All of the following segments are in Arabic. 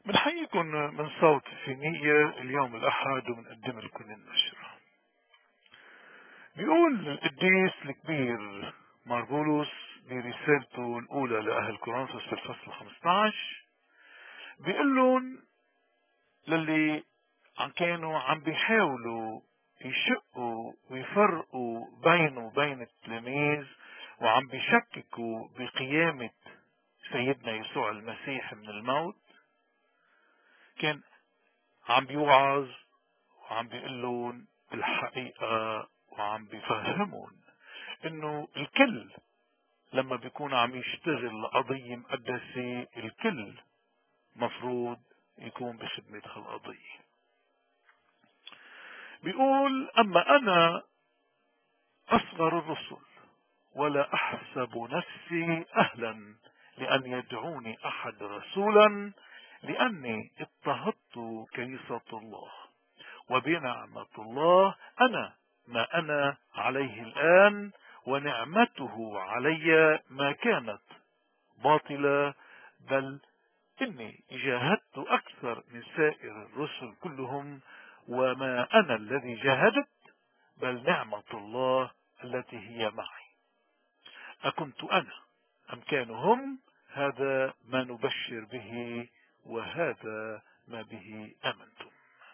بنحييكم من صوت فينية اليوم الأحد وبنقدم لكم النشرة. بيقول القديس الكبير ماربولوس برسالته الأولى لأهل كورنثوس في الفصل 15 بيقول لهم للي كانوا عم بيحاولوا يشقوا ويفرقوا بينه وبين التلاميذ وعم بيشككوا بقيامة سيدنا يسوع المسيح من الموت، كان عم بيوعظ وعم بيقول لهم الحقيقة وعم بيفهمون انه الكل لما بيكون عم يشتغل لقضية مقدسة الكل مفروض يكون بخدمة هالقضية. بيقول اما انا اصغر الرسل ولا احسب نفسي اهلا لان يدعوني احد رسولا، لاني اضطهدت كنيسة الله، وبنعمة الله أنا ما أنا عليه الآن، ونعمته علي ما كانت باطلة، بل إني جاهدت أكثر من سائر الرسل كلهم، وما أنا الذي جاهدت بل نعمة الله التي هي معي. أكنت أنا أم كانوا هم؟ هذا ما نبشر به وهذا ما به آمنتم.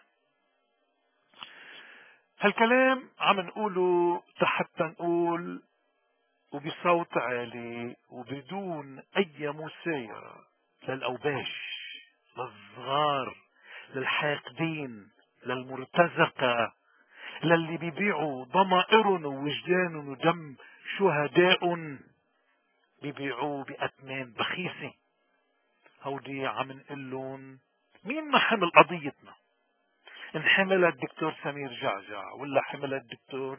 هالكلام عم نقوله حتى نقول وبصوت عالي وبدون اي مسايرة للاوباش، للصغار، للحاقدين، للمرتزقة، للي بيبيعوا ضمائرهم ووجدانهم ودم شهداء بيبيعوه بأثمان بخيسة. هودي عم نقلهم مين ما حمل قضيتنا، ان حملها الدكتور سمير جعجع ولا حملها الدكتور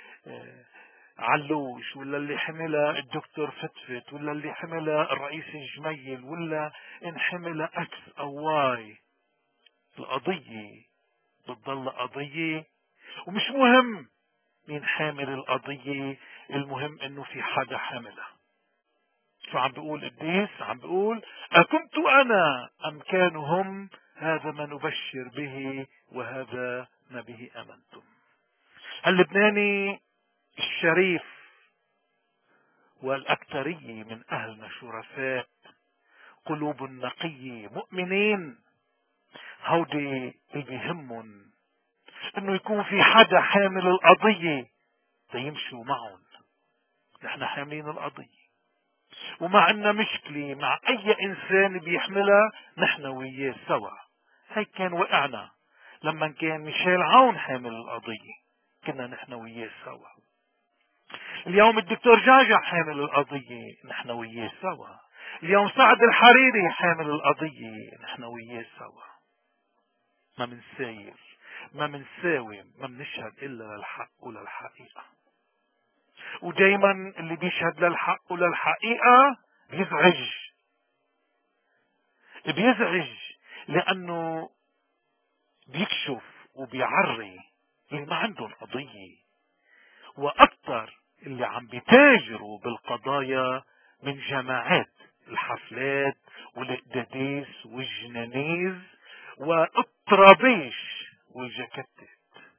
علوش ولا اللي حملها الدكتور فتفت ولا اللي حملها الرئيس الجميل ولا ان حملها اكس او واي، القضية بتضل قضية ومش مهم مين حامل القضية، المهم انه في حدا حاملها. شو عم بيقول قديس؟ عم بيقول أكنت أنا أم كانوا هم؟ هذا ما نبشر به وهذا ما به آمنتم. اللبناني الشريف والأكثرية من أهلنا شرفاء، قلوب نقية مؤمنين، هودي اللي بيهمهم انه يكون في حدا حامل القضية تيمشوا معهم. نحن حاملين القضية وما عندنا مشكلة مع اي انسان بيحملها، نحن وياه سوا. هيك كان وقعنا لما كان ميشيل عون حامل القضية، كنا نحن وياه سوا. اليوم الدكتور جعجع حامل القضية، نحن وياه سوا. اليوم سعد الحريري حامل القضية، نحن وياه سوا. ما منساير، ما منساوم، ما منشهد الا للحق وللحقيقة. ودايما اللي بيشهد للحق وللحقيقة بيزعج لانه بيكشف وبيعري اللي ما عندهم قضية، واكثر اللي عم بيتاجروا بالقضايا من جماعات الحفلات والقداديس والجنانيز والطرابيش والجاكتات.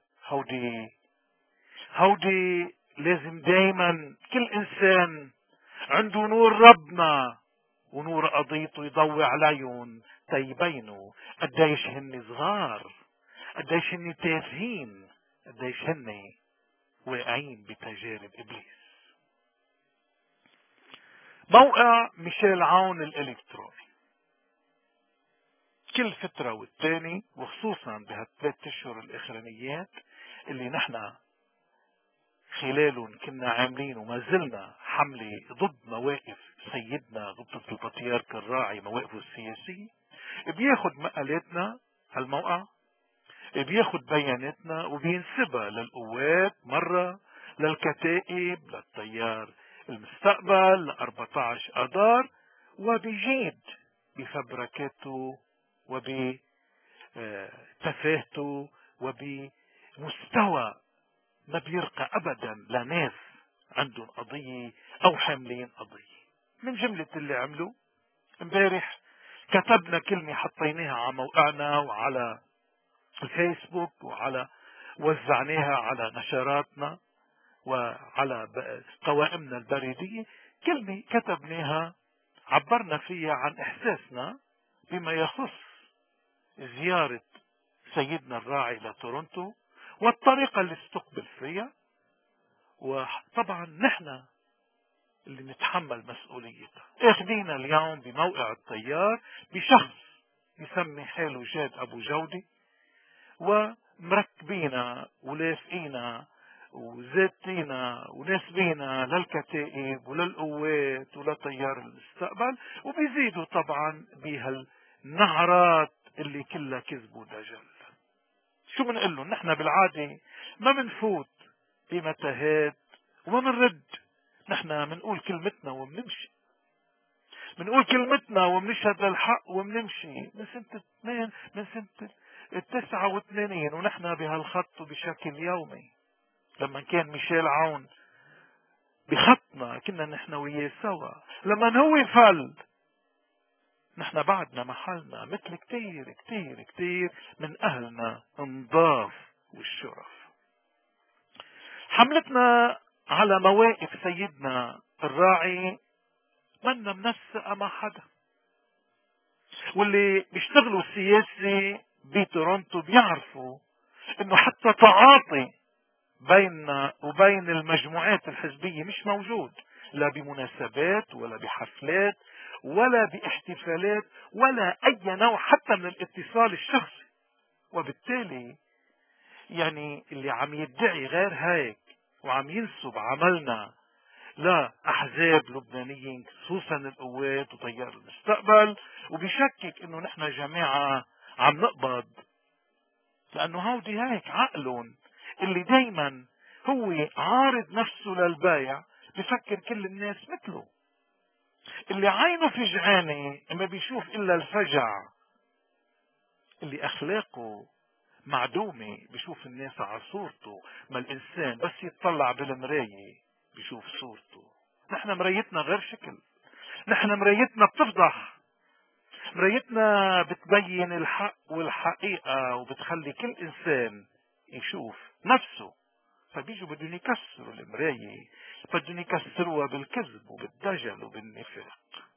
هودي لازم دايما كل انسان عنده نور ربنا ونور قضيته يضوي عليهم تيبينوا قديش هن صغار، قديش هن تافهين، قديش هن واقعين بتجارب ابليس. موقع ميشيل عون الالكتروني كل فترة والتاني وخصوصا بهالثلاث اشهر الاخرانيات اللي نحن خلالهم كنا عاملين وما زلنا حملة ضد مواقف سيدنا ضد البطريرك الراعي مواقفه السياسية، بياخد مقالاتنا هالموقع، بياخد بياناتنا وبينسبها للقوات، مرة للكتائب، للتيار المستقبل، ل 14 اذار، وبيجيد بفبركاته وبتفاهته وبمستوى ما بيرقى ابدا لناس عندهم قضية او حاملين قضية. من جملة اللي عملوا امبارح كتبنا كلمة حطيناها على موقعنا وعلى الفيسبوك وزعناها على نشراتنا وعلى قوائمنا البريدية. كلمة كتبناها عبرنا فيها عن إحساسنا بما يخص زيارة سيدنا الراعي لتورونتو والطريقة اللي استقبل فيها، وطبعا نحن اللي نتحمل مسؤوليتها. اخذينا اليوم بموقع الطيار بشخص يسمي حاله جاد أبو جودي، ومركبينا ولافقينا وزاتينا وناسبينا للكتائب وللقوات ولطيار المستقبل، وبيزيدوا طبعا بهالنعرات اللي كلها كذب ودجل. شو بنقول لهم؟ نحن بالعادة ما بنفوت بمتاهات وما بنرد، نحن بنقول كلمتنا وبنمشي، بنقول كلمتنا وبنشهد للحق وبنمشي من سنة 2 من سنة 89 ونحن بهالخط بشكل يومي. لما كان ميشيل عون بخطنا كنا نحن وياه سوا، لما هو فل نحن بعدنا محلنا مثل كتير كتير كتير من أهلنا نضاف والشرف. حملتنا على مواقف سيدنا الراعي منا منسقة مع حدا، واللي بيشتغلوا السياسي بتورونتو بيعرفوا انه حتى تعاطي بيننا وبين المجموعات الحزبية مش موجود، لا بمناسبات ولا بحفلات ولا باحتفالات ولا اي نوع حتى من الاتصال الشخصي. وبالتالي يعني اللي عم يدعي غير هيك وعم ينسب عملنا لا احزاب لبنانيين خصوصا القوات وتيار المستقبل، وبيشكك انه نحن جماعة عم نقبض، لانه هودي هيك عقلهم اللي دايما هو عارض نفسه للبايع، بفكر كل الناس مثله. اللي عينه فجعانة ما بيشوف الا الفجع، اللي اخلاقه معدومة بيشوف الناس على صورته. ما الانسان بس يتطلع بالمراية بيشوف صورته. نحن مرايتنا غير شكل، نحن مرايتنا بتفضح، مرايتنا بتبين الحق والحقيقة وبتخلي كل انسان يشوف نفسه. فبيجوا بدهم يكسروا المراية، بدهم يكسروها بالكذب وبالدجل وبالنفاق.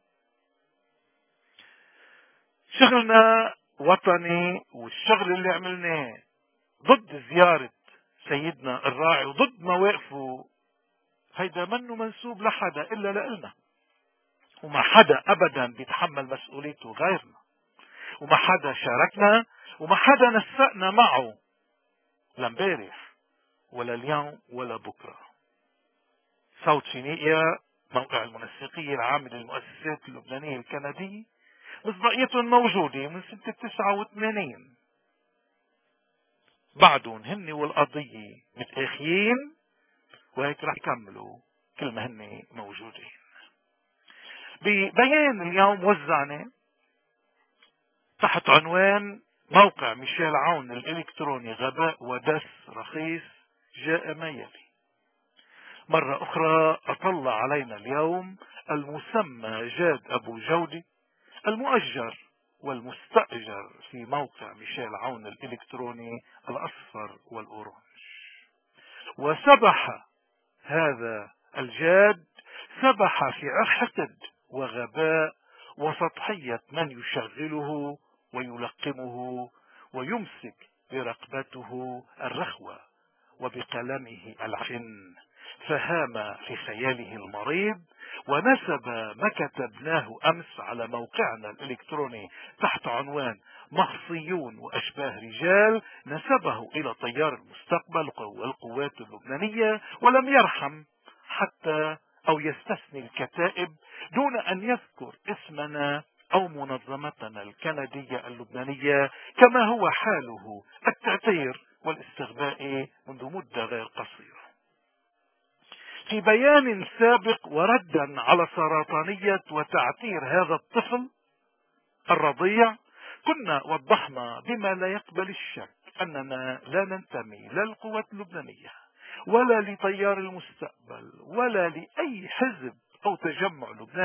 شغلنا وطني، والشغل اللي عملناه ضد زيارة سيدنا الراعي وضد مواقفه هيدا منه منسوب لحدا إلا لإلنا، وما حدا أبدا بيتحمل مسؤوليته غيرنا، وما حدا شاركنا وما حدا نسقنا معه لا امبارح ولا اليوم ولا بكرة. صوت فينيقيا موقع المنسقية العامة للمؤسسات اللبنانية الكندية مصداقيتهم موجودة من سنة 89، بعدهم هن والقضية متآخيين وهيك رح يكملوا كل ما هن موجودين. ببيان اليوم وزعنا تحت عنوان موقع ميشيل عون الإلكتروني غباء ودس رخيص جاء ما يلي. مرة أخرى أطل علينا اليوم المسمى جاد أبو جودي المؤجر والمستأجر في موقع ميشيل عون الإلكتروني الأصفر والأورنج، وسبح هذا الجاد سبح في حقد وغباء وسطحية من يشغله ويلقمه ويمسك برقبته الرخوة وبقلمه العفن، فهام في خياله المريض ونسب ما كتبناه أمس على موقعنا الإلكتروني تحت عنوان مخصيون وأشباه رجال، نسبه إلى تيار المستقبل والقوات اللبنانية، ولم يرحم حتى أو يستثني الكتائب دون أن يذكر اسمنا أو منظمتنا الكندية اللبنانية كما هو حاله التعتير والاستغباء منذ مدة غير قصيرة. في بيان سابق وردا على سرطانية وتعتير هذا الطفل الرضيع كنا وضحنا بما لا يقبل الشك أننا لا ننتمي لا للقوات اللبنانية ولا لتيار المستقبل ولا لأي حزب أو تجمع لبناني،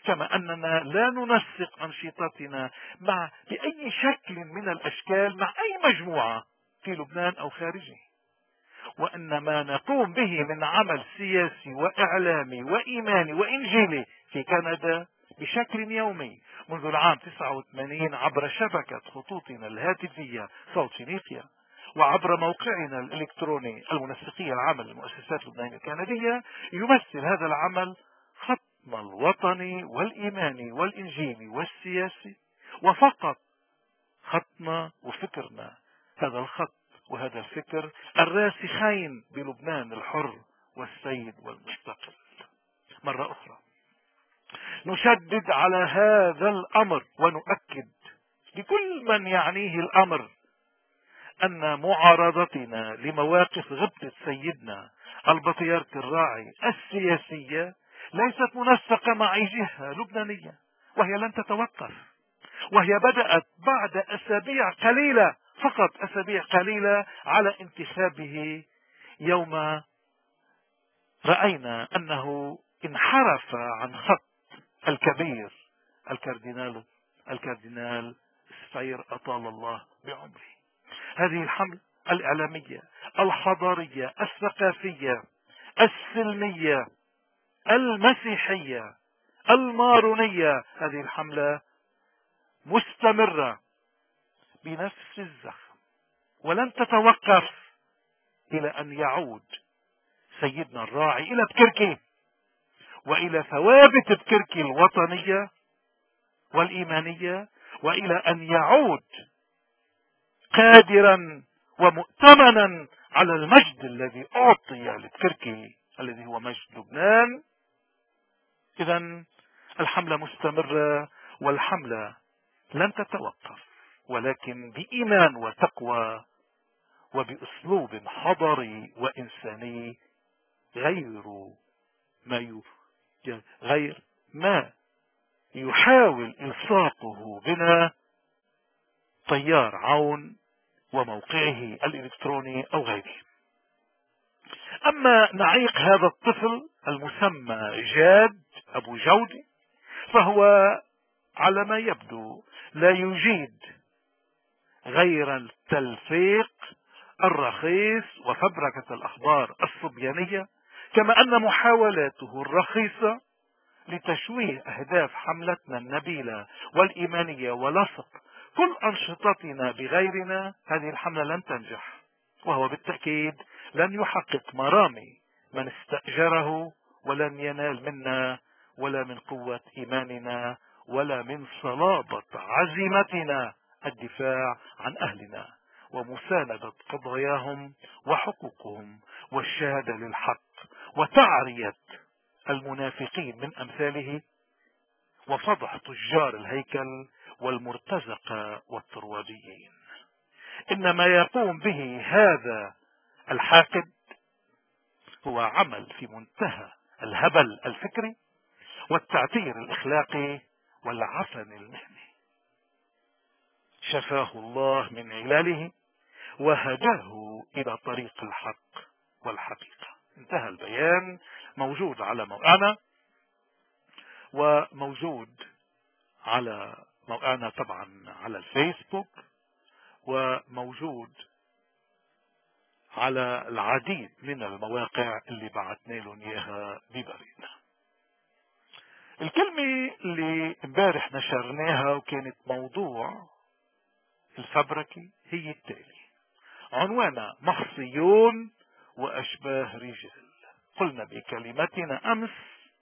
كما أننا لا ننسق أنشطتنا بأي شكل من الأشكال مع أي مجموعة في لبنان أو خارجه، وأن ما نقوم به من عمل سياسي وإعلامي وإيماني وإنجيلي في كندا بشكل يومي منذ العام 89 عبر شبكة خطوطنا الهاتفية صوت فينيقيا، وعبر موقعنا الإلكتروني المنسقية العامة للمؤسسات اللبنانية الكندية، يمثل هذا العمل خطنا الوطني والإيماني والإنجيلي والسياسي، وفقط خطنا وفكرنا، هذا الخط وهذا الفكر الراسخين بلبنان الحر والسيد والمستقل. مرة أخرى نشدد على هذا الأمر ونؤكد لكل من يعنيه الأمر أن معارضتنا لمواقف غبطة سيدنا البطريرك الراعي السياسية ليست منسقة مع أي جهة لبنانية، وهي لن تتوقف، وهي بدأت بعد أسابيع قليلة، فقط أسابيع قليلة على انتخابه، يوم رأينا أنه انحرف عن خط الكبير الكاردينال سفير أطال الله بعمره. هذه الحملة الإعلامية الحضارية الثقافية السلمية المسيحية المارونية، هذه الحملة مستمرة بنفس الزخم ولن تتوقف إلى أن يعود سيدنا الراعي إلى بكركي وإلى ثوابت بكركي الوطنية والإيمانية، وإلى أن يعود قادرا ومؤتمنا على المجد الذي أعطي لبكركي الذي هو مجد لبنان. إذن الحملة مستمرة، والحملة لن تتوقف، ولكن بإيمان وتقوى وبأسلوب حضاري وإنساني غير ما يحاول إلصاقه بنا تيار عون وموقعه الإلكتروني أو غيره. أما نعيق هذا الطفل المسمى جاد أبو جودي، فهو على ما يبدو لا يجيد غير التلفيق الرخيص وفبركة الأخبار الصبيانية، كما أن محاولاته الرخيصة لتشويه أهداف حملتنا النبيلة والإيمانية ولصق كل أنشطتنا بغيرنا، هذه الحملة لن تنجح، وهو بالتأكيد لن يحقق مرامي من استأجره، ولن ينال منا ولا من قوة إيماننا ولا من صلابة عزيمتنا الدفاع عن أهلنا ومساندة قضاياهم وحقوقهم والشهادة للحق وتعرية المنافقين من أمثاله وفضح تجار الهيكل والمرتزقة والطرواديين. إن ما يقوم به هذا الحاقد هو عمل في منتهى الهبل الفكري والتعتير الأخلاقي والعفن المهني. شفاه الله من علاله وهداه إلى طريق الحق والحقيقة. انتهى البيان، موجود على موقعنا، وموجود على موقعنا طبعا على الفيسبوك، وموجود على العديد من المواقع اللي بعتنا لهم اياها ببريدنا. الكلمة اللي امبارح نشرناها وكانت موضوع الفبركة هي التالي: عنوانها مخصيون وأشباه رجال. قلنا بكلمتنا أمس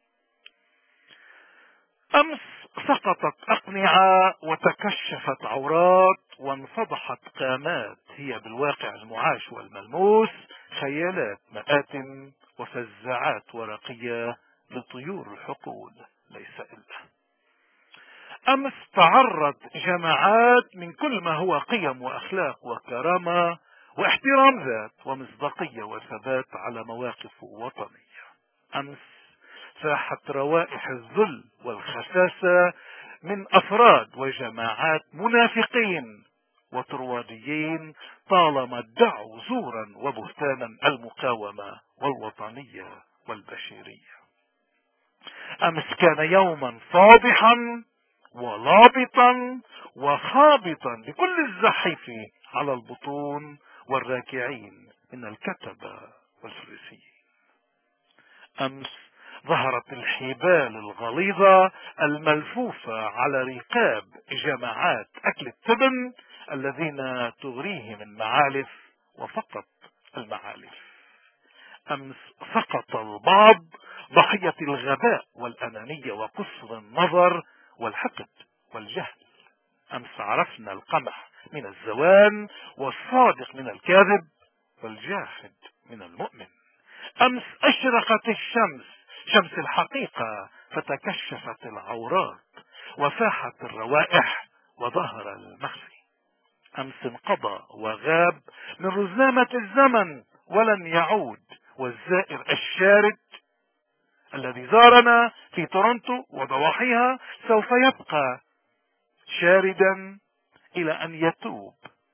سقطت أقنعة وتكشفت عورات وانفضحت قامات هي بالواقع المعاش والملموس خيالات مآتم وفزاعات ورقية لطيور الحقول ليس إلا. أمس تعرض جماعات من كل ما هو قيم وأخلاق وكرامة واحترام ذات ومصداقية وثبات على مواقف وطنية. أمس فاحت روائح الذل والخساسة من أفراد وجماعات منافقين وطرواديين طالما ادعوا زورا وبهتانا المقاومة والوطنية والبشرية. أمس كان يوما فاضحا ولابطا وخابطا لكل الزحف على البطون والراكعين من الكتبة والفريسيين. أمس ظهرت الحبال الغليظة الملفوفة على رقاب جماعات أكل التبن الذين تغريهم المعالف وفقط المعالف. أمس سقط البعض ضحية الغباء والأنانية وقصر النظر والحقد والجهل. أمس عرفنا القمح من الزوان والصادق من الكاذب والجاحد من المؤمن. أمس أشرقت الشمس، شمس الحقيقة، فتكشفت العورات وفاحت الروائح وظهر المخفي. أمس انقضى وغاب من رزنامة الزمن ولن يعود، والزائر الشارد الذي زارنا في تورونتو وضواحيها سوف يبقى شاردا إلى أن يتوب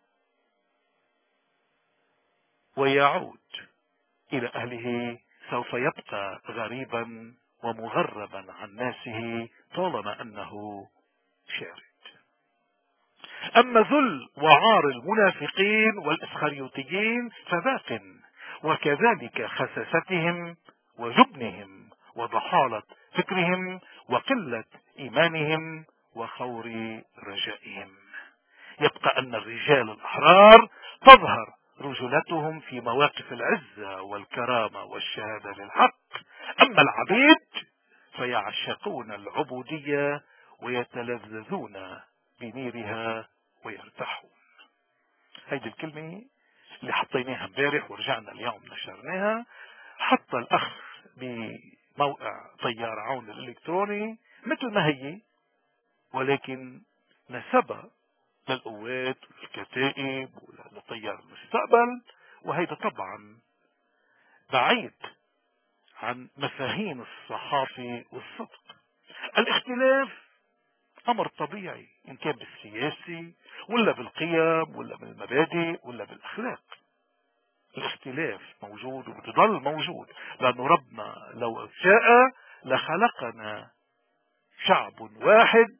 ويعود إلى أهله. سوف يبقى غريبا ومغربا عن ناسه طالما أنه شارد. أما ذل وعار المنافقين والإسخريوتيين فباق، وكذلك خساستهم وجبنهم وضحالة فكرهم وقلة إيمانهم وخور رجائهم. يبقى أن الرجال الأحرار تظهر رجولتهم في مواقف العزة والكرامة والشهادة للحق، أما العبيد فيعشقون العبودية ويتلذذون بنيرها ويرتاحون. هيدي الكلمة اللي حطيناها امبارح ورجعنا اليوم نشرناها. حط الأخ بموقع طيار عون الإلكتروني مثل ما هي، ولكن نسبها للقوات والكتائب ولطيار المستقبل، وهيدا طبعا بعيد عن مفاهيم الصحافة والصدق. الاختلاف أمر طبيعي، إن كان بالسياسي ولا بالقيم ولا بالمبادئ ولا بالأخلاق. الاختلاف موجود وبيضل موجود، لأنه ربنا لو شاء لخلقنا شعب واحد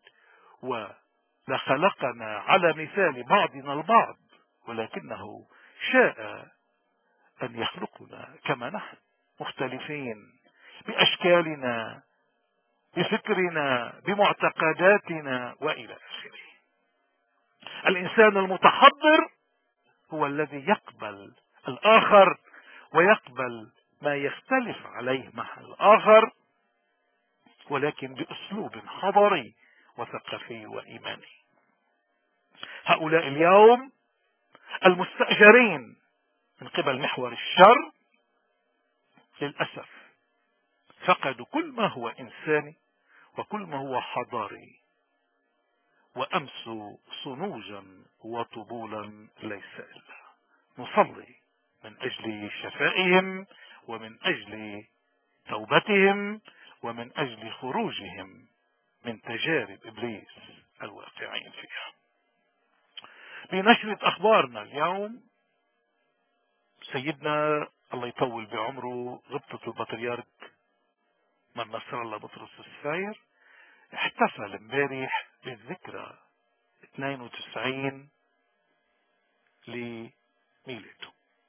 ولخلقنا على مثال بعضنا البعض، ولكنه شاء أن يخلقنا كما نحن مختلفين بأشكالنا بفكرنا بمعتقداتنا وإلى آخره. الإنسان المتحضر هو الذي يقبل الآخر ويقبل ما يختلف عليه مع الآخر، ولكن بأسلوب حضاري وثقافي وإيماني. هؤلاء اليوم المستأجرين من قبل محور الشر للأسف فقدوا كل ما هو إنساني وكل ما هو حضاري، وأمسوا صنوجا وطبولا ليس إلا. نصلي من أجل شفائهم ومن أجل توبتهم ومن أجل خروجهم من تجارب إبليس الواقعين فيها. بنشرة أخبارنا اليوم، سيدنا الله يطول بعمره غبطة البطريرك من نصر الله بطرس السفاير احتفل امبارح بالذكرى 92 لميلاده.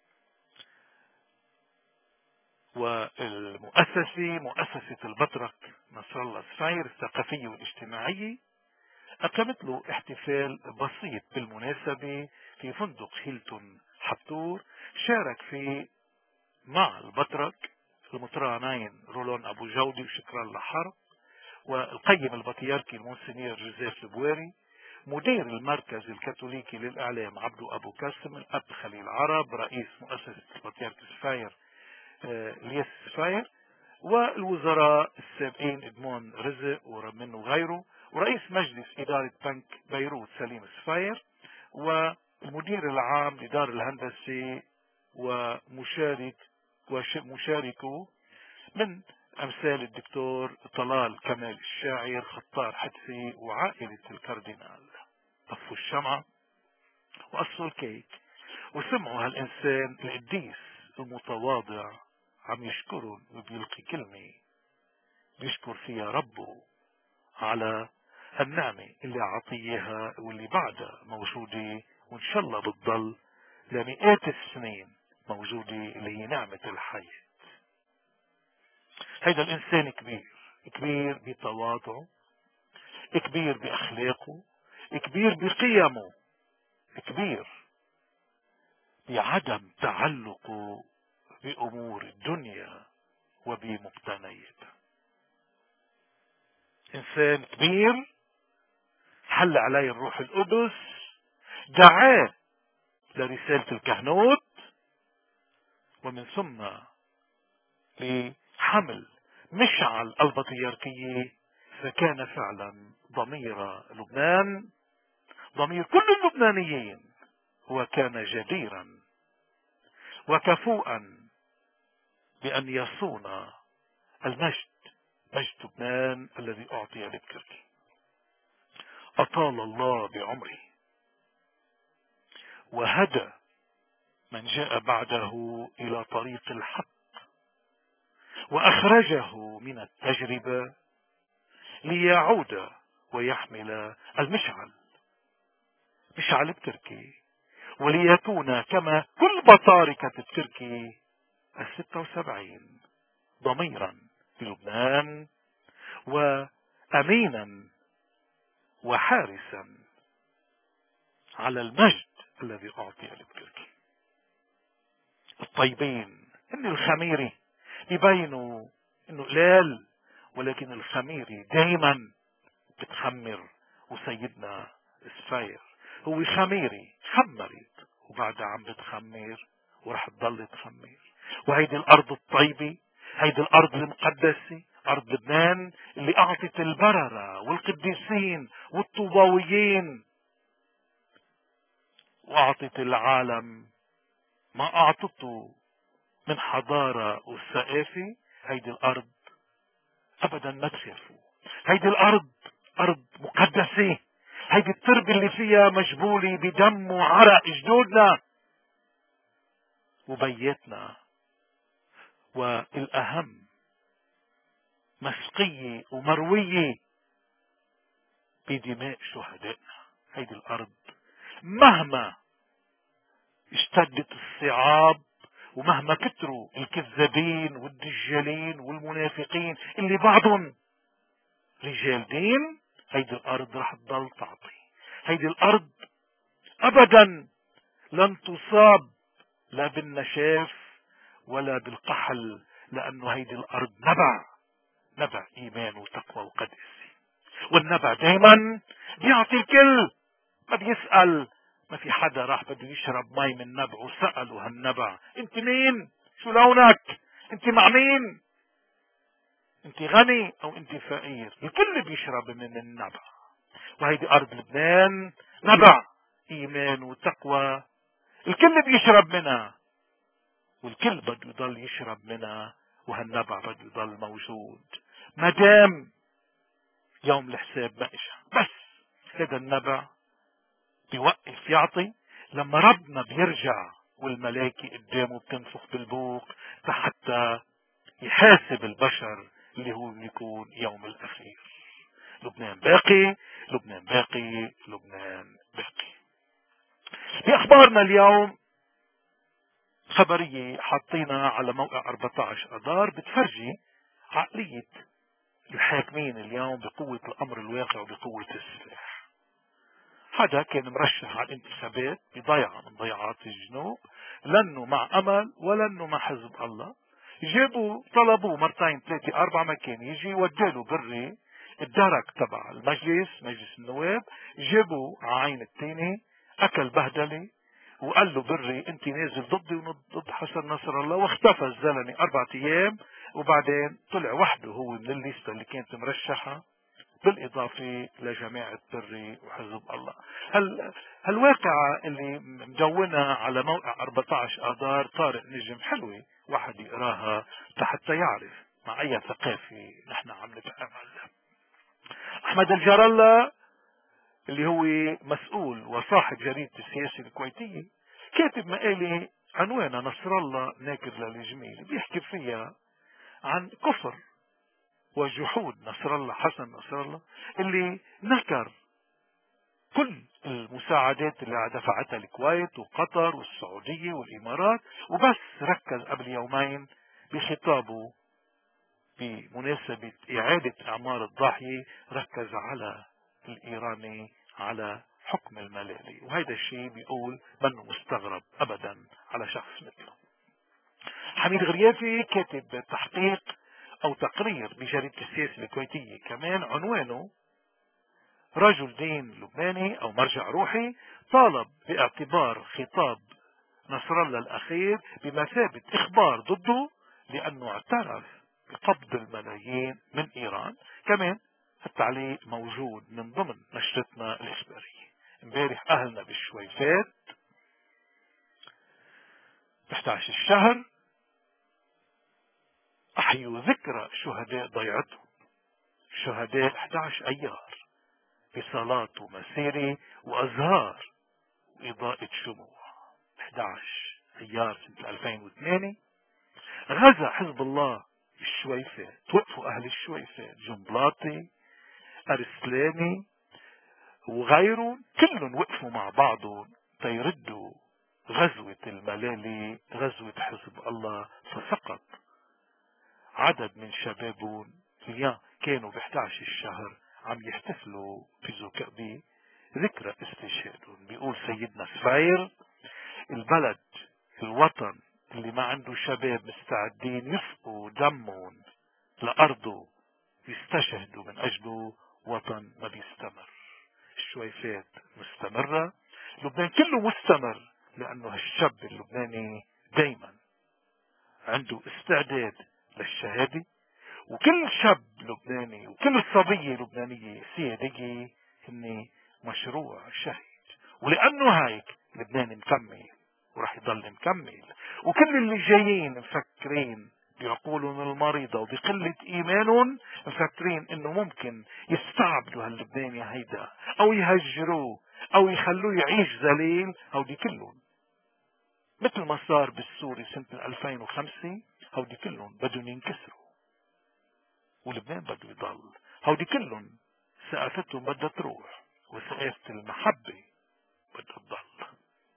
والمؤسسة مؤسسة البطرك نصر الله السفاير الثقافية والاجتماعية أقامت له احتفال بسيط بالمناسبة في فندق هيلتون حطور، شارك فيه مع البطرك المطرانين رولون أبو جودي وشكرا لحرب، والقيم البطريركي المونسينيور جوزيف البواري، مدير المركز الكاثوليكي للإعلام عبدو أبو كاسم، الأب خليل عرب، رئيس مؤسسة البطريرك السفاير الياس السفاير، والوزراء السابقين إدمون رزق ورمن وغيره، ورئيس مجلس إدارة بنك بيروت سليم السفاير، والمدير العام لدار الهندسة ومشاركه من أمثال الدكتور طلال كمال الشاعر، خطار حتفي، وعائلة الكاردينال. طفوا الشمعة وقصوا الكيك وسمعوا هالإنسان القديس المتواضع عم يشكرهم وبيلقي كلمة بيشكر فيها ربه على النعمة اللي عطيها واللي بعدها موجودة، وإن شاء الله بتضل لمئات السنين موجودة، اللي هي نعمة الحياة. هيدا الإنسان كبير، كبير بتواضعه، كبير بأخلاقه، كبير بقيمه، كبير بعدم تعلقه بأمور الدنيا وبمقتنياتها. إنسان كبير حل عليه الروح القدس، دعاه لرسالة الكهنوت، ومن ثم لحمل مشعل البطريركية، فكان فعلا ضمير لبنان، ضمير كل اللبنانيين، وكان جديرا وكفوءا بأن يصون المجد، مجد لبنان الذي أعطي للتركي. أطال الله بعمره وهدى من جاء بعده إلى طريق الحق، وأخرجه من التجربة ليعود ويحمل المشعل، مشعل التركي، وليكون كما كل بطاركة التركي 76 ضميرا في لبنان، وأمينا وحارسا على المجد الذي أعطي للتركي. الطيبين إن الخميري يبينوا إنه قلال، ولكن الخميري دايما بتخمر. وسيدنا سفير هو خميري، خمرت وبعدها عم بتخمر ورح تضل تخمر. وهيدي الأرض الطيبة، هيدي الأرض المقدسة، أرض لبنان اللي أعطت البررة والقديسين والطوباويين، وأعطت العالم ما أعطته من حضارة والثقافة. هيدي الأرض أبدا ما تخافوا، هيدي الأرض أرض مقدسة، هيدي التربة اللي فيها مجبولة بدم وعرق جدودنا وبيتنا، والأهم مسقية ومروية بدماء شهدائنا. هيدي الأرض مهما اشتدت الصعاب، ومهما كتروا الكذابين والدجالين والمنافقين اللي بعضهم رجال دين، هيدي الأرض رح تضل تعطي. هيدي الأرض أبدا لن تصاب لا بالنشاف ولا بالقحل، لأنه هيدي الأرض نبع إيمان وتقوى وقدس. والنبع دايما بيعطي الكل، ما بيسأل. ما في حدا راح بده يشرب مي من نبع وسأله هالنبع انت مين؟ شو لونك؟ انت مع مين؟ انت غني او انت فقير؟ الكل بيشرب من النبع. وهيدي ارض لبنان نبع ايمان وتقوى، الكل بيشرب منها، والكل بده يضل يشرب منها، وهالنبع بده يضل موجود مدام يوم الحساب ما اجى. بس هذا النبع بيوقف يعطي لما ربنا بيرجع والملائكة قدامه بتنفخ بالبوق حتى يحاسب البشر، اللي هو بيكون يوم الأخير. لبنان باقي، لبنان باقي، لبنان باقي. بأخبارنا اليوم خبرية حاطينا على موقع 14 أذار بتفرجي عقلية الحاكمين اليوم بقوة الأمر الواقع وبقوة السلاح. حدا كان مرشح على الانتخابات بضيعة من ضيعات الجنوب، لأنه مع أمل ولأنه مع حزب الله، جابوا طلبوه مرتين ثلاثة أربع مكان يجي وداله بري الدرك تبع المجلس، مجلس النواب، جابوا عين التاني أكل بهدلة وقال له بري انت نازل ضدي وضد حسن نصر الله، واختفى الزلمة 4 أيام، وبعدين طلع وحده هو من الليستة اللي كانت مرشحة بالإضافة لجماعة بري وحزب الله. هالواقعة اللي مدونة على موقع 14 آذار طارق نجم حلوة واحد يقراها حتى يعرف مع أي ثقافة نحن عم نتعامل. أحمد الجار الله اللي هو مسؤول وصاحب جريدة السياسة الكويتية كاتب مقالة عنوانها نصر الله ناكر للجميل، بيحكي فيها عن كفر وجحود نصر الله حسن نصر الله اللي نكر كل المساعدات اللي دفعتها الكويت وقطر والسعودية والإمارات، وبس ركز قبل يومين بخطابه بمناسبة إعادة إعمار الضاحية ركز على الإيراني على حكم الملالي، وهذا الشيء بيقول منه مستغرب أبدا على شخص مثله. حميد غريافي كاتب تحقيق أو تقرير بجريدة السياسة الكويتية كمان عنوانه رجل دين لبناني أو مرجع روحي طالب باعتبار خطاب نصر الله الأخير بمثابة إخبار ضده لأنه اعترف بقبض الملايين من إيران. كمان التعليق موجود من ضمن نشرتنا الإخبارية. امبارح أهلنا بالشويفات ب 11 الشهر أحيوا ذكرى شهداء ضيعتهم، شهداء 11 أيار بصلاة ومسيرة وأزهار وإضاءة شموع. 11 أيار سنة 2008 غزا حزب الله الشويفات، توقفوا أهل الشويفات جنبلاطي أرسلاني وغيرهم كلهم وقفوا مع بعضهم تيردوا غزوة الملالي غزوة حزب الله، فسقط عدد من شبابهم كانوا ب 11 الشهر عم يحتفلوا بذكرى استشهادهم. بيقول سيدنا سفير البلد الوطن اللي ما عنده شباب مستعدين يسقوا دمهم لأرضه يستشهدوا من أجله وطن ما بيستمر. الشويفات مستمرة، لبنان كله مستمر، لأنه هالشاب اللبناني دايما عنده استعداد للشهادة، وكل شاب لبناني وكل صبية لبنانية سيادية هن مشروع شهيد. ولأنه هيك لبنان مكمل ورح يضل مكمل، وكل اللي جايين مفكرين بعقولهم المريضة وبقلة إيمانهم مفكرين إنه ممكن يستعبدوا هاللبناني هيدا أو يهجروه أو يخلوه يعيش ذليل، هودي كلهم مثل ما صار بالسوري سنة 2005 هودي كلهم بدهم ينكسروا ولبنان بده يضل. هودي كلهم ثقافتهم بدها تروح وثقافة المحبة بدها تضل.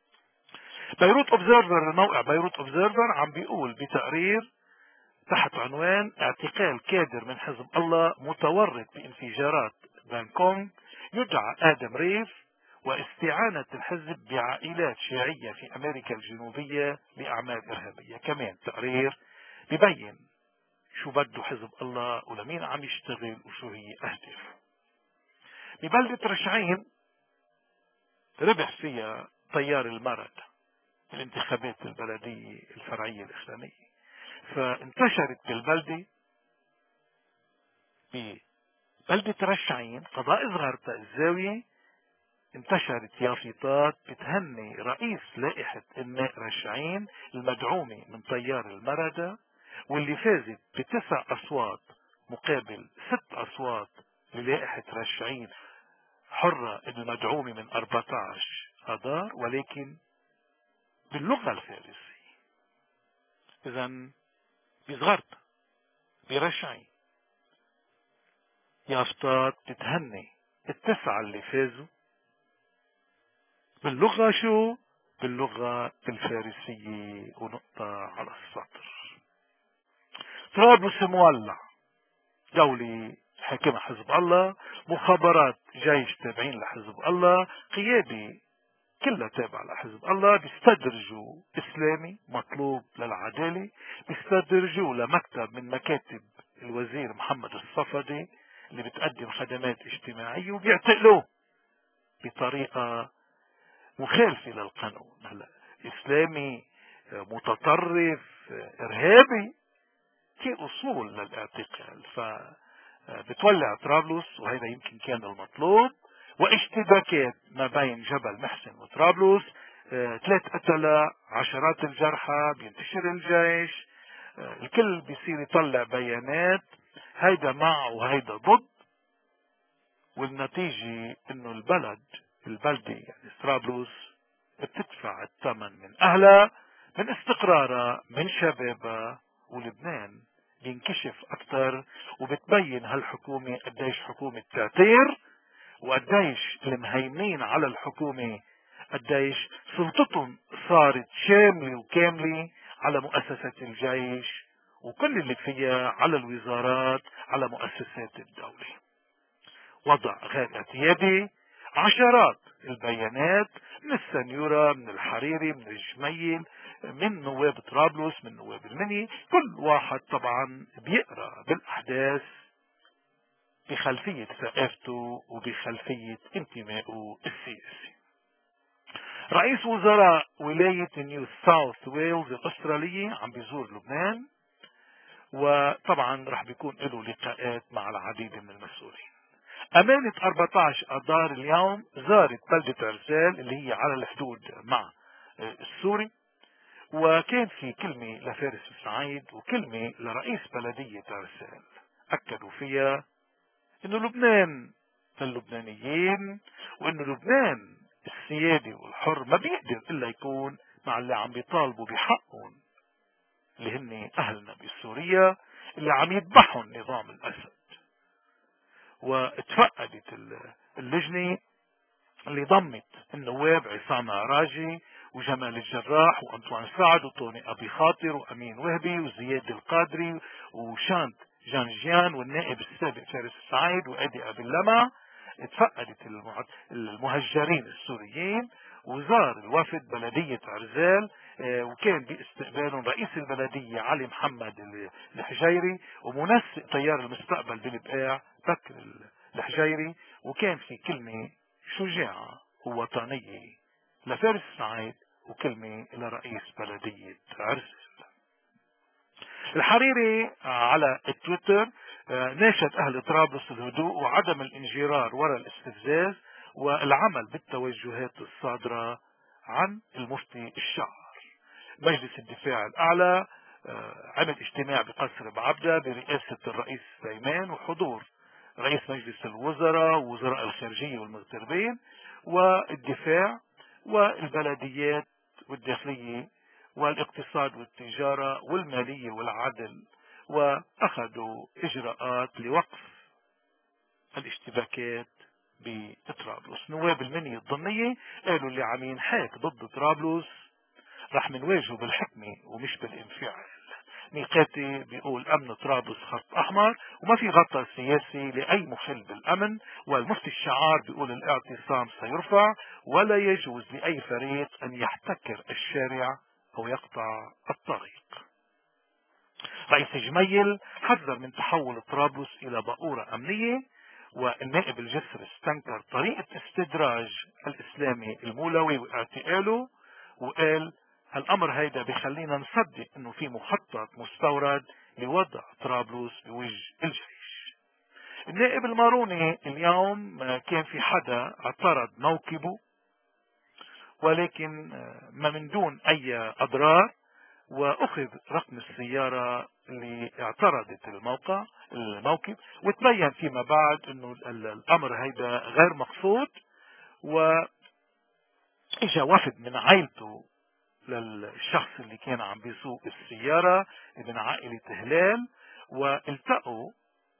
بيروت اوبزرفر، موقع بيروت اوبزرفر عم بيقول بتقرير تحت عنوان اعتقال كادر من حزب الله متورط بانفجارات بانكونغ يدعى آدم ريف واستعانة الحزب بعائلات شيعية في أمريكا الجنوبية لأعمال إرهابية. كمان تقرير ببين شو بده حزب الله ولمين عم يشتغل وشو هي أهدافه. ببلدة رشعين ربح فيها طيار المرد الانتخابات البلدية الفرعية الإخوانية، فانتشرت بالبلدة ببلدة رشعين قضاء صغرتها الزاوية انتشرت يافطات بتهني رئيس لائحة إنماء رشعين المدعومة من طيار المردة واللي فازت ب9 أصوات مقابل 6 أصوات للائحة رشعين حرة المدعومة من 14 آذار، ولكن باللغة الفارسية. إذن بصغرت برشعين يافطات بتهني ال9 اللي فازوا باللغة شو؟ باللغة الفارسية ونقطة على السطر. طرابلس مولع، دولة حاكمة حزب الله، مخابرات جيش تابعين لحزب الله، قيادة كلها تابعة لحزب الله، بيستدرجوا إسلامي مطلوب للعدالة، بيستدرجوا لمكتب من مكاتب الوزير محمد الصفدي اللي بتقدم خدمات اجتماعية وبيعتقلوه بطريقة مخالفة للقانون. هلا إسلامي متطرف إرهابي في أصول للاعتقال، فبتولع طرابلس وهذا يمكن كان المطلوب، واشتباكات ما بين جبل محسن وطرابلس، 3 قتلى، عشرات الجرحى، بينتشر الجيش، الكل بيصير يطلع بيانات هيدا مع وهيدا ضد، والنتيجة انه البلدة يعني طرابلس بتدفع الثمن من اهلها، من استقرارها، من شبابها، ولبنان بينكشف أكتر، وبتبين هالحكومة قديش حكومة تعتير، وقديش المهيمنين على الحكومة قديش سلطتهم صارت شاملة وكاملة على مؤسسة الجيش وكل اللي فيها، على الوزارات، على مؤسسات الدولة. وضع غير اعتيادي، عشرات البيانات من السنيورة، من الحريري، من الجميل، من نواب طرابلس، من نواب المني، كل واحد طبعا بيقرأ بالأحداث بخلفية ثقافته وبخلفية انتمائه السياسي. رئيس وزراء ولاية نيو ساوث ويلز الأسترالية عم بيزور لبنان، وطبعا رح بيكون له لقاءات مع العديد من المسؤولين. أمانة 14 أذار اليوم زارت بلدة عرزال اللي هي على الحدود مع السوري، وكان في كلمة لفارس السعيد وكلمة لرئيس بلدية عرزال أكدوا فيها إنه لبنان للبنانيين، وإنه لبنان السيادي والحر ما بيقدر إلا يكون مع اللي عم بيطالبوا بحقهم، اللي هن أهلنا بسوريا اللي عم يذبحهم نظام الأسد. واتفقدت اللجنة اللي ضمت النواب عصام عراجي وجمال الجراح وأنطوان سعد وطوني أبي خاطر وأمين وهبي وزياد القادري وشانت جانجيان والنائب السابق فارس السعيد وأدي أبي اللمع. اتفقدت المهجرين السوريين، وزار الوفد بلدية عرزال، وكان باستقبالهم رئيس البلدية علي محمد الحجيري ومنسق تيار المستقبل بالبقاع بكر الحجيري، وكان في كلمة شجاعة ووطنية لفارس السعيد وكلمة لرئيس بلدية عرزال. الحريري على التويتر ناشد أهل طرابلس الهدوء وعدم الانجرار وراء الاستفزاز والعمل بالتوجهات الصادرة عن المفتي الشعر. مجلس الدفاع الأعلى عمل اجتماع بقصر بعبدة برئاسة الرئيس سليمان وحضور رئيس مجلس الوزراء ووزراء الخارجية والمغتربين والدفاع والبلديات والداخلية والاقتصاد والتجارة والمالية والعدل، وأخذوا إجراءات لوقف الاشتباكات بطرابلس. نواب المنيا الضمنية قالوا اللي عم ينحاك ضد طرابلس رح منواجهه بالحكمة ومش بالانفعال. ميقاتي بيقول أمن طرابلس خط أحمر وما في غطاء سياسي لأي مخل بالأمن، والمفتي الشعار بيقول الاعتصام سيرفع ولا يجوز لأي فريق أن يحتكر الشارع أو يقطع الطريق. رئيس جميل حذر من تحول طرابلس إلى بؤورة أمنية، والنائب الجسر استنكر طريقة استدراج الإسلامي المولوي واعتقاله، وقال هالأمر هيدا بخلينا نصدق انه في مخطط مستورد لوضع طرابلس بوجه الجيش. النائب الماروني اليوم كان في حدا اعترض موكبه، ولكن ما من دون اي اضرار، واخذ رقم السيارة اللي اعترضت الموكب، وتبين فيما بعد انه الامر هيدا غير مقصود، واجا وفد من عائلته للشخص اللي كان عم بيسوق السيارة من عائلة هلال، والتقوا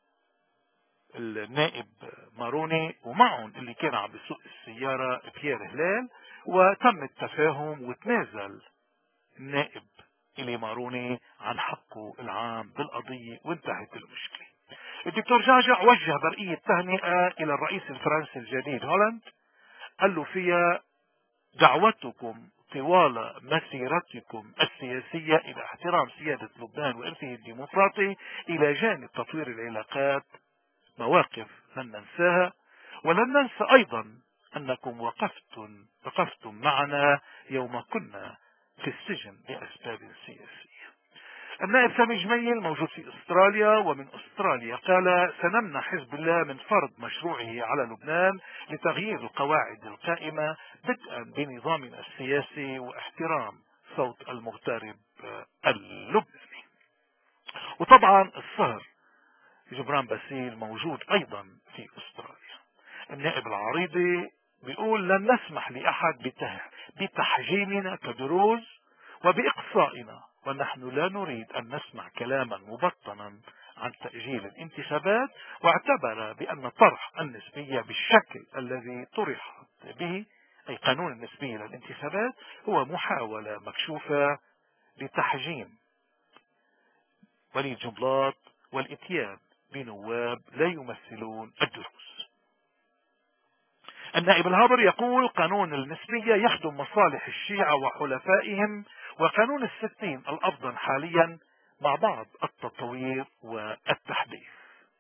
النائب ماروني ومعهم اللي كان عم بيسوق السيارة بيير هلال، وتم التفاهم وتنازل النائب إلي ماروني عن حقه العام بالقضية وانتهت المشكلة. الدكتور جعجع وجه برقية تهنئة إلى الرئيس الفرنسي الجديد هولاند، قال له فيها دعوتكم طوال مسيرتكم السياسية إلى احترام سيادة لبنان وإرثه الديمقراطي إلى جانب تطوير العلاقات مواقف لن ننساها، ولن ننسى أيضا أنكم وقفتم معنا يوم كنا في السجن لأسباب سياسية. النائب سامي جميل موجود في استراليا، ومن استراليا قال سنمنع حزب الله من فرض مشروعه على لبنان لتغيير القواعد القائمة بدءا بنظامنا السياسي واحترام صوت المغترب اللبناني. وطبعا الصهر جبران باسيل موجود ايضا في استراليا. النائب العريضي بيقول لن نسمح لأحد بتحجيمنا كدروز وبإقصائنا ونحن لا نريد أن نسمع كلاما مبطنا عن تأجيل الانتخابات، واعتبر بأن طرح النسبية بالشكل الذي طرحت به، أي قانون النسبية للانتخابات، هو محاولة مكشوفة لتحجيم ولي الجنبلاط والإتيان بنواب لا يمثلون الدروز. النائب الهابر يقول: قانون النسبية يخدم مصالح الشيعة وحلفائهم، وقانون الستين الأفضل حاليا مع بعض التطوير والتحديث.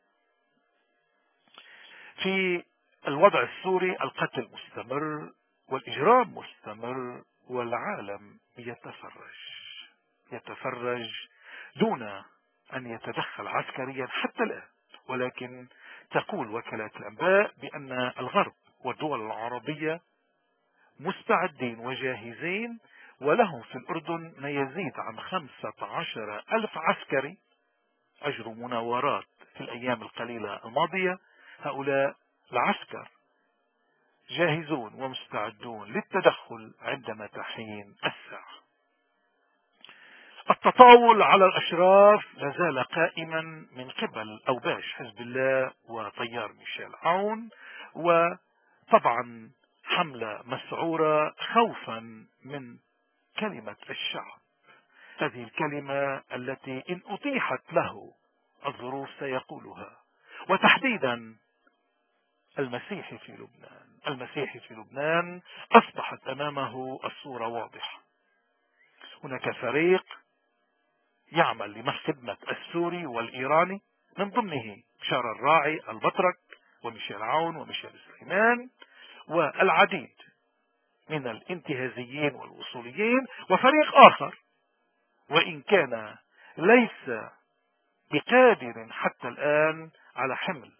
في الوضع السوري القتل مستمر والإجرام مستمر، والعالم يتفرج دون أن يتدخل عسكريا حتى الآن. ولكن تقول وكالات الأنباء بأن الغرب والدول العربية مستعدين وجاهزين، ولهم في الأردن ما يزيد عن 15,000 عسكري أجروا مناورات في الأيام القليلة الماضية. هؤلاء العسكر جاهزون ومستعدون للتدخل عندما تحين الساعة. التطاول على الأشراف لازال قائما من قبل أوباش حزب الله وطيار ميشيل عون، وطبعا حملة مسعورة خوفا من كلمة الشعب، هذه الكلمة التي إن أتيحت له الظروف سيقولها. وتحديدا المسيحي في لبنان أصبحت أمامه الصورة واضحة. هناك فريق يعمل لخدمة السوري والإيراني، من ضمنه بشار الراعي البطرك وميشيل عون وميشيل سليمان والعديد من الانتهازيين والوصوليين، وفريق آخر وإن كان ليس بقادر حتى الآن على حمل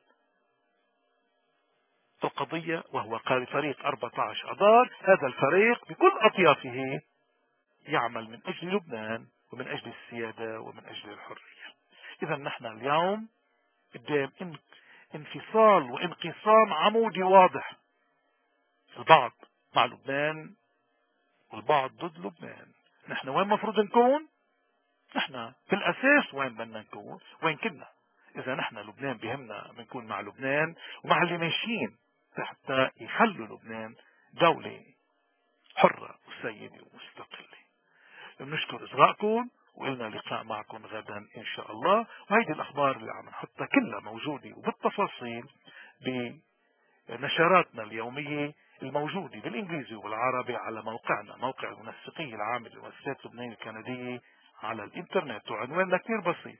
القضية، وهو فريق 14 أذار. هذا الفريق بكل أطيافه يعمل من أجل لبنان ومن أجل السيادة ومن أجل الحرية. إذا نحن اليوم قدام انفصال وانقسام عمودي واضح، البعض مع لبنان والبعض ضد لبنان. نحن وين مفروض نكون؟ نحن في الأساس وين بدنا نكون؟ وين كنا؟ إذا نحن لبنان بهمنا بنكون مع لبنان ومع اللي ماشيين حتى يخلوا لبنان دولة حرة وسيدة ومستقلة. بنشكر إصغائكم، وإلنا لقاء معكم غدا إن شاء الله. وهيدي الأخبار اللي عم نحطها كلها موجودة وبالتفاصيل بنشراتنا اليومية الموجودة بالإنجليزي والعربي على موقعنا، موقع المنسقية العامة للمؤسسات اللبنانية الكندية على الإنترنت، وعنواننا كثير بسيط: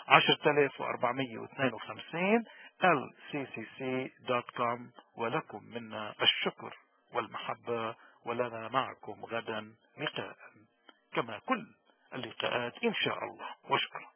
10452 lccc.com. ولكم منا الشكر والمحبة، ولنا معكم غدا لقاء كما كل اللقاءات إن شاء الله. وشكرا.